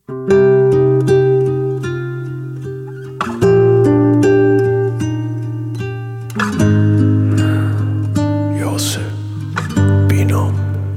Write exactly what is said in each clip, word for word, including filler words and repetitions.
یاسر بینام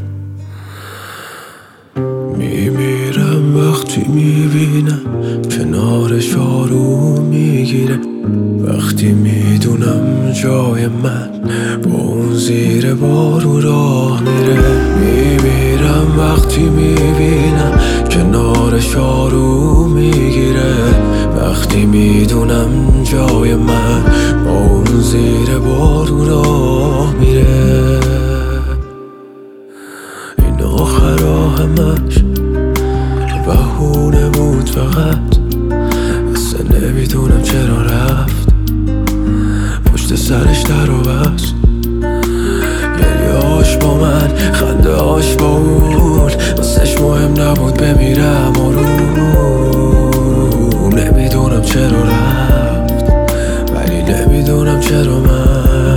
میمیرم وقتی میبینم کنارش آروم میگیره، وقتی میدونم جای من با اون زیر بارون راه میره. میمیرم وقتی میبینم کنارش آروم میگیره، وقتی میدونم جای من با اون زیر بارون راه میره. این آخر همش بهونه بود فقط، اصلا نمیدونم چرا رفت پشت سرش در و بست. گریه هاش با من، خنده هاش با اون، واسش مهم نبود بمیرم آروم. نمیدونم چرا رفت ولی نمیدونم چرا من